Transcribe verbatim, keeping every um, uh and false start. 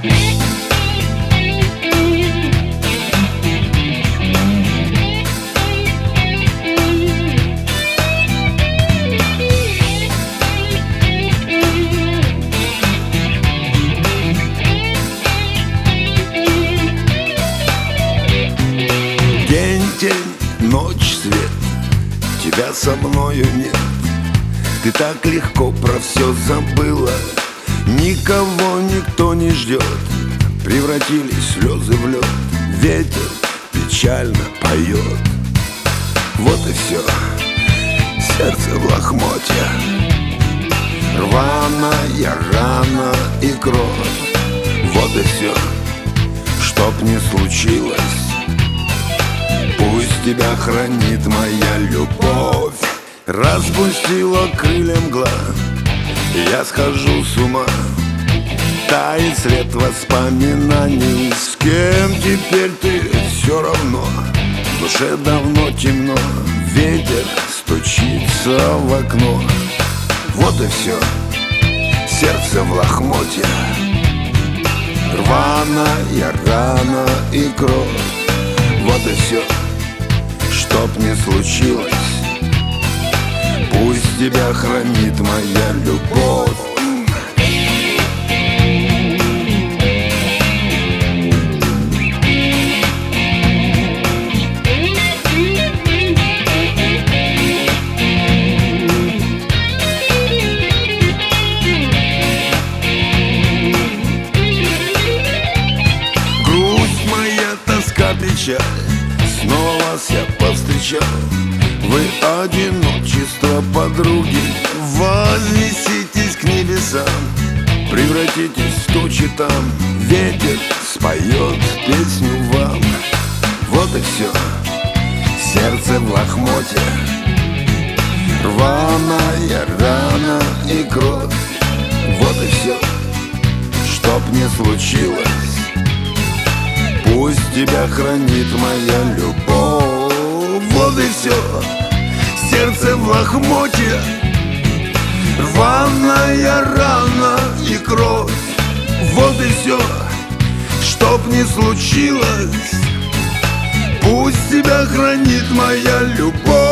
Ночь, свет, тебя со мною нет. Ты так легко про все забыла. Никого никто не ждет. Превратились слезы в лед. Ветер печально поет. Вот и все, сердце в лохмотья. Рваная рана и кровь. Вот и все, чтоб не случилось. Пусть тебя хранит моя любовь. Распустила крылья мгла, я схожу с ума. Тает след воспоминаний. С кем теперь ты, все равно. В душе давно темно. Ветер стучится в окно. Вот и все, сердце в лохмотья. Рваная рана и кровь. Вот и все, чтоб не случилось. Пусть тебя хранит моя любовь. Грусть моя, тоска, печаль. Снова вас я повстречал. Вы одиночество, подруги. Вознеситесь к небесам. Превратитесь в тучи там. Ветер споет песню вам. Вот и все, сердце в лохмотья. Рваная рана и кровь. Вот и все, чтоб не случилось. Пусть тебя хранит моя любовь. Вот и все, сердце в лохмотья. Рваная рана и кровь. Вот и все, чтоб не случилось. Пусть тебя хранит моя любовь.